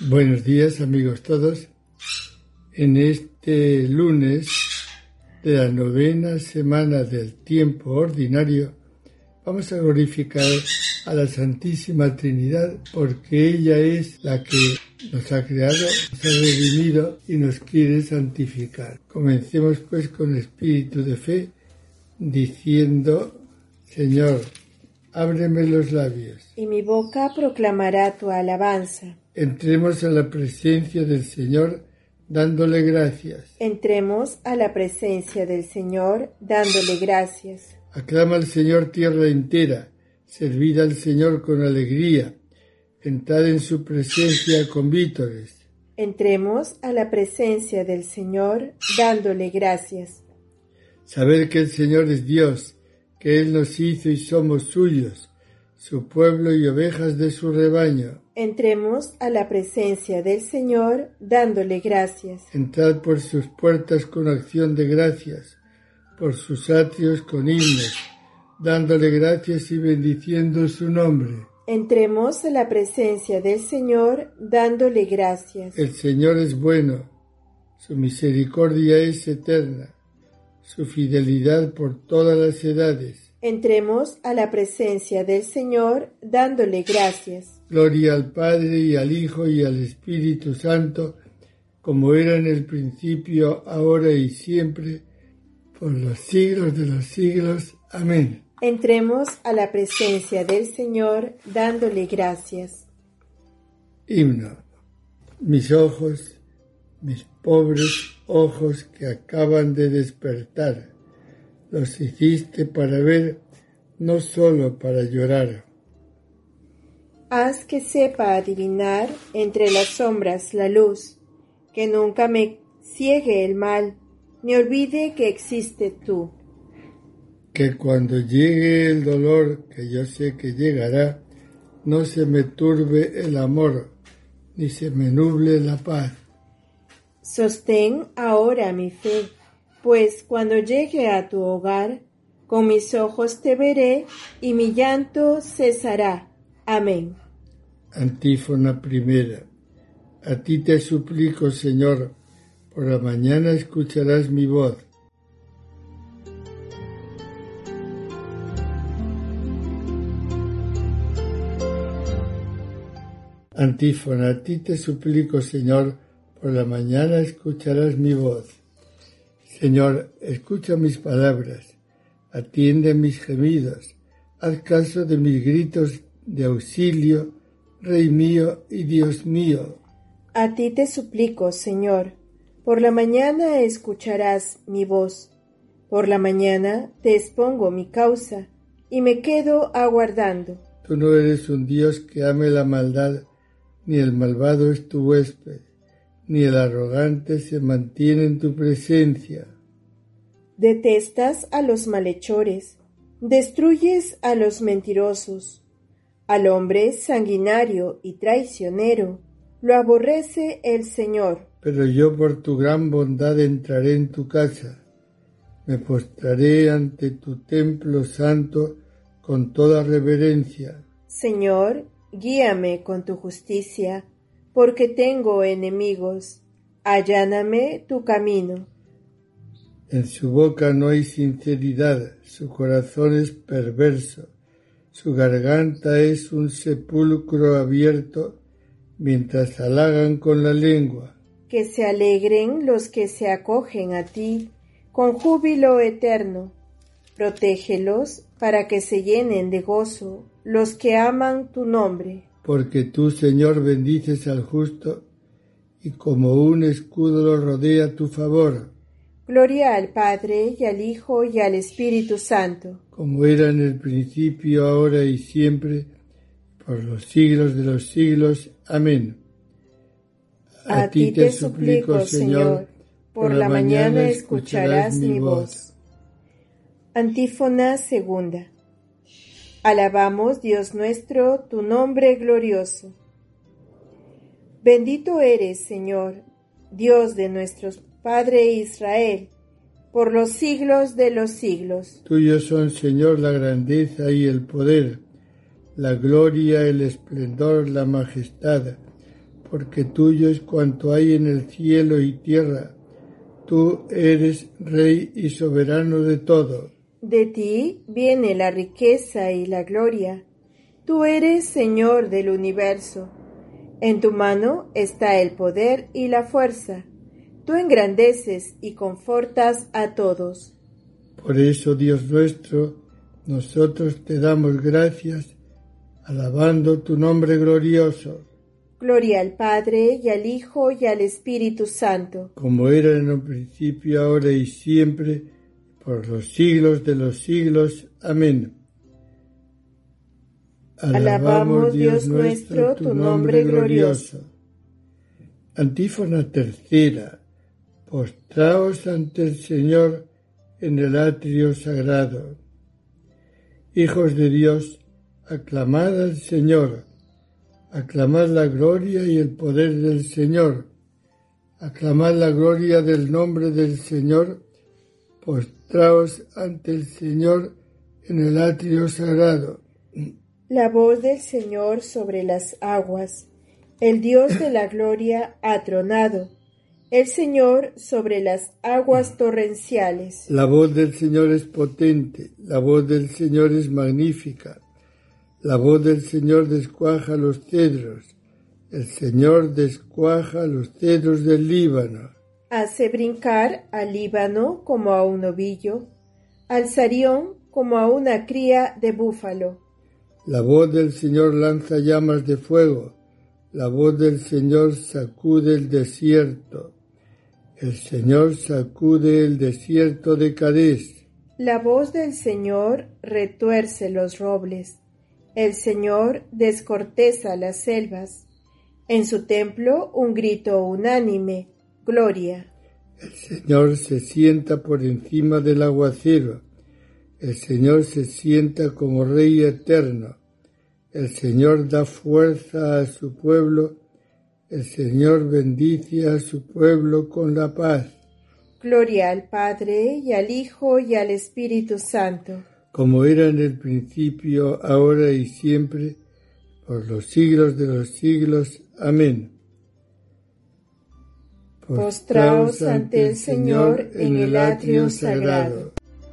Buenos días, amigos todos. En este lunes de la 9ª semana del tiempo ordinario, vamos a glorificar a la Santísima Trinidad porque ella es la que nos ha creado, nos ha redimido y nos quiere santificar. Comencemos pues con espíritu de fe diciendo: Señor, ábreme los labios, y mi boca proclamará tu alabanza. Entremos a la presencia del Señor dándole gracias. Entremos a la presencia del Señor dándole gracias. Aclama al Señor tierra entera, servid al Señor con alegría, entrad en su presencia con vítores. Entremos a la presencia del Señor dándole gracias. Saber que el Señor es Dios, que Él nos hizo y somos suyos, su pueblo y ovejas de su rebaño. Entremos a la presencia del Señor dándole gracias. Entrad por sus puertas con acción de gracias, por sus atrios con himnos, dándole gracias y bendiciendo su nombre. Entremos a la presencia del Señor dándole gracias. El Señor es bueno, su misericordia es eterna, su fidelidad por todas las edades. Entremos a la presencia del Señor dándole gracias. Gloria al Padre y al Hijo y al Espíritu Santo, como era en el principio, ahora y siempre, por los siglos de los siglos. Amén. Entremos a la presencia del Señor dándole gracias. Himno. Mis ojos, mis pobres ojos que acaban de despertar, los hiciste para ver, no solo para llorar. Haz que sepa adivinar entre las sombras la luz, que nunca me ciegue el mal, ni olvide que existe tú. Que cuando llegue el dolor, que yo sé que llegará, no se me turbe el amor, ni se me nuble la paz. Sostén ahora mi fe, pues cuando llegue a tu hogar, con mis ojos te veré y mi llanto cesará. Amén. Antífona primera. A ti te suplico, Señor, por la mañana escucharás mi voz. Antífona. A ti te suplico, Señor, por la mañana escucharás mi voz. Señor, escucha mis palabras, atiende mis gemidos, haz caso de mis gritos de auxilio, Rey mío y Dios mío. A ti te suplico, Señor, por la mañana escucharás mi voz. Por la mañana te expongo mi causa y me quedo aguardando. Tú no eres un Dios que ame la maldad, ni el malvado es tu huésped, ni el arrogante se mantiene en tu presencia. Detestas a los malhechores, destruyes a los mentirosos. Al hombre sanguinario y traicionero lo aborrece el Señor. Pero yo por tu gran bondad entraré en tu casa, me postraré ante tu templo santo con toda reverencia. Señor, guíame con tu justicia, porque tengo enemigos. Alláname tu camino. En su boca no hay sinceridad, su corazón es perverso, su garganta es un sepulcro abierto, mientras halagan con la lengua. Que se alegren los que se acogen a ti, con júbilo eterno. Protégelos para que se llenen de gozo los que aman tu nombre. Porque tú, Señor, bendices al justo, y como un escudo lo rodea tu favor. Gloria al Padre, y al Hijo, y al Espíritu Santo. Como era en el principio, ahora y siempre, por los siglos de los siglos. Amén. A ti te suplico, Señor, por la mañana escucharás mi voz. Antífona segunda. Alabamos, Dios nuestro, tu nombre glorioso. Bendito eres, Señor, Dios de nuestros Padre Israel, por los siglos de los siglos. Tuyos son, Señor, la grandeza y el poder, la gloria, el esplendor, la majestad, porque tuyo es cuanto hay en el cielo y tierra. Tú eres Rey y soberano de todo. De ti viene la riqueza y la gloria. Tú eres Señor del universo. En tu mano está el poder y la fuerza. Tú engrandeces y confortas a todos. Por eso, Dios nuestro, nosotros te damos gracias, alabando tu nombre glorioso. Gloria al Padre, y al Hijo, y al Espíritu Santo. Como era en un principio, ahora y siempre, por los siglos de los siglos. Amén. Alabamos, Dios nuestro, tu nombre glorioso. Antífona tercera. Postraos ante el Señor en el atrio sagrado. Hijos de Dios, aclamad al Señor. Aclamad la gloria y el poder del Señor. Aclamad la gloria del nombre del Señor. Postraos ante el Señor en el atrio sagrado. La voz del Señor sobre las aguas. El Dios de la gloria ha tronado. El Señor sobre las aguas torrenciales. La voz del Señor es potente. La voz del Señor es magnífica. La voz del Señor descuaja los cedros. El Señor descuaja los cedros del Líbano. Hace brincar al Líbano como a un novillo, al Sarión como a una cría de búfalo. La voz del Señor lanza llamas de fuego. La voz del Señor sacude el desierto. El Señor sacude el desierto de Cadés. La voz del Señor retuerce los robles. El Señor descorteza las selvas. En su templo un grito unánime, gloria. El Señor se sienta por encima del aguacero. El Señor se sienta como Rey eterno. El Señor da fuerza a su pueblo. El Señor bendice a su pueblo con la paz. Gloria al Padre, y al Hijo, y al Espíritu Santo. Como era en el principio, ahora y siempre, por los siglos de los siglos. Amén. Postraos ante el Señor en el atrio sagrado.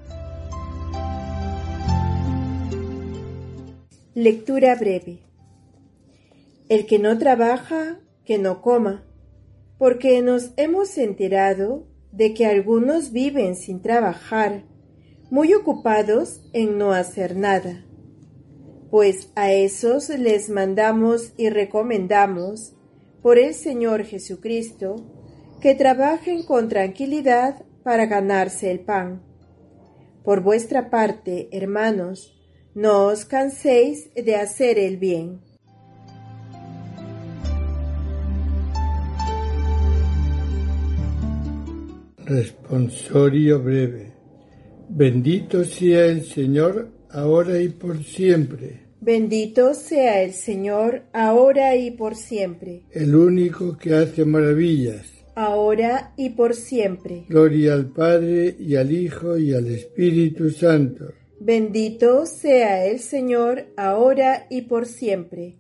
Lectura breve. El que no trabaja, que no coma, porque nos hemos enterado de que algunos viven sin trabajar, muy ocupados en no hacer nada. Pues a esos les mandamos y recomendamos, por el Señor Jesucristo, que trabajen con tranquilidad para ganarse el pan. Por vuestra parte, hermanos, no os canséis de hacer el bien. Responsorio breve. Bendito sea el Señor, ahora y por siempre. Bendito sea el Señor, ahora y por siempre. El único que hace maravillas. Ahora y por siempre. Gloria al Padre, y al Hijo, y al Espíritu Santo. Bendito sea el Señor, ahora y por siempre.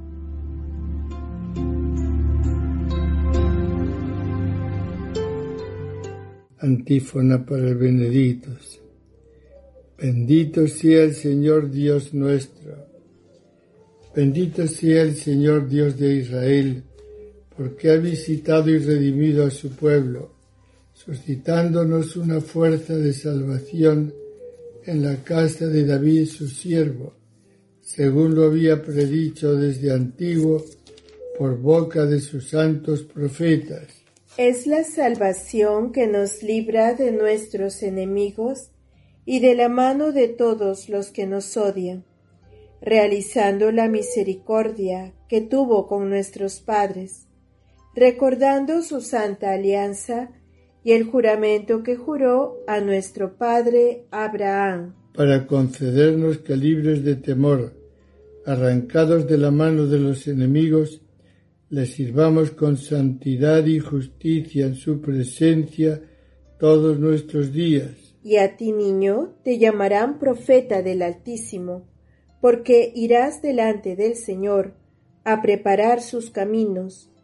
Antífona para el Benedictus. Bendito sea el Señor Dios nuestro. Bendito sea el Señor Dios de Israel, porque ha visitado y redimido a su pueblo, suscitándonos una fuerza de salvación en la casa de David su siervo, según lo había predicho desde antiguo por boca de sus santos profetas. Es la salvación que nos libra de nuestros enemigos y de la mano de todos los que nos odian, realizando la misericordia que tuvo con nuestros padres, recordando su santa alianza y el juramento que juró a nuestro padre Abraham, para concedernos que, libres de temor, arrancados de la mano de los enemigos, les sirvamos con santidad y justicia en su presencia todos nuestros días. Y a ti, niño, te llamarán profeta del Altísimo, porque irás delante del Señor a preparar sus caminos,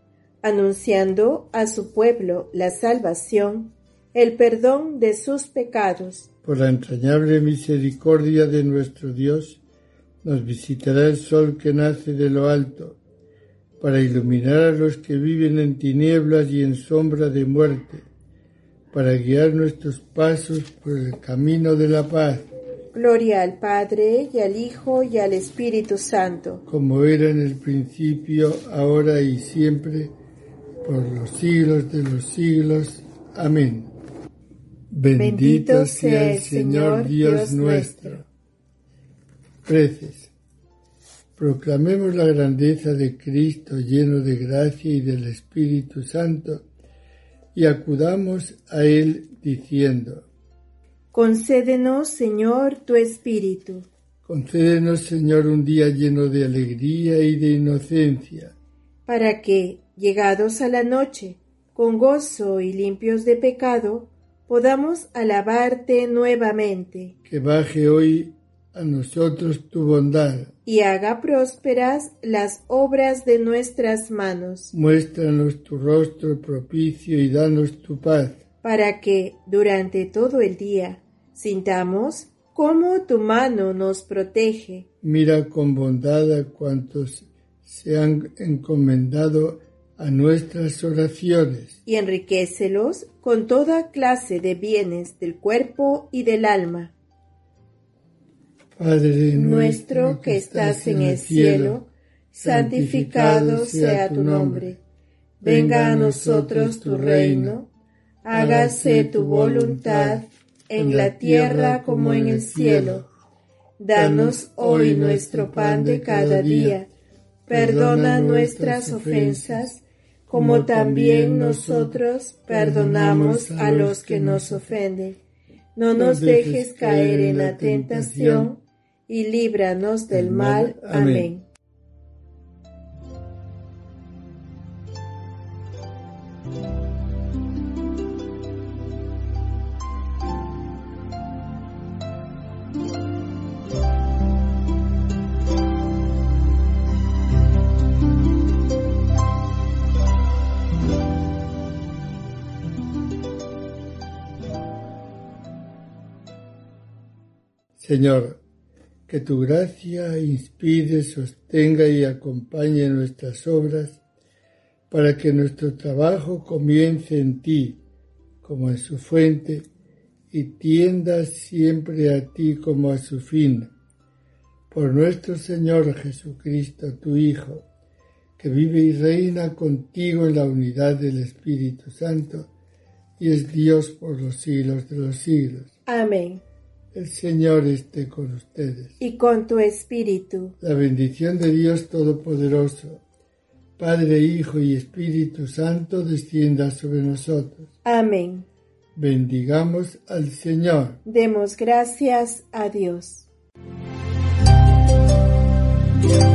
anunciando a su pueblo la salvación, el perdón de sus pecados. Por la entrañable misericordia de nuestro Dios, nos visitará el sol que nace de lo alto, para iluminar a los que viven en tinieblas y en sombra de muerte, para guiar nuestros pasos por el camino de la paz. Gloria al Padre, y al Hijo, y al Espíritu Santo. Como era en el principio, ahora y siempre, por los siglos de los siglos. Amén. Bendito sea el Señor Dios nuestro. Preces. Proclamemos la grandeza de Cristo lleno de gracia y del Espíritu Santo, y acudamos a Él diciendo: Concédenos, Señor, tu Espíritu. Concédenos, Señor, un día lleno de alegría y de inocencia, para que, llegados a la noche, con gozo y limpios de pecado, podamos alabarte nuevamente. Que baje hoy a nosotros tu bondad, y haga prósperas las obras de nuestras manos. Muéstranos tu rostro propicio y danos tu paz, para que, durante todo el día, sintamos cómo tu mano nos protege. Mira con bondad a cuantos se han encomendado a nuestras oraciones, y enriquécelos con toda clase de bienes del cuerpo y del alma. Padre nuestro que estás en el cielo, santificado sea tu nombre. Venga a nosotros tu reino, hágase tu voluntad en la tierra como en el cielo. Danos hoy nuestro pan de cada día. Perdona nuestras ofensas, como también nosotros perdonamos a los que nos ofenden. No nos dejes caer en la tentación, y líbranos del mal. Amén. Señor, que tu gracia inspire, sostenga y acompañe nuestras obras, para que nuestro trabajo comience en ti, como en su fuente, y tienda siempre a ti como a su fin. Por nuestro Señor Jesucristo, tu Hijo, que vive y reina contigo en la unidad del Espíritu Santo, y es Dios por los siglos de los siglos. Amén. El Señor esté con ustedes. Y con tu espíritu. La bendición de Dios Todopoderoso, Padre, Hijo y Espíritu Santo, descienda sobre nosotros. Amén. Bendigamos al Señor. Demos gracias a Dios.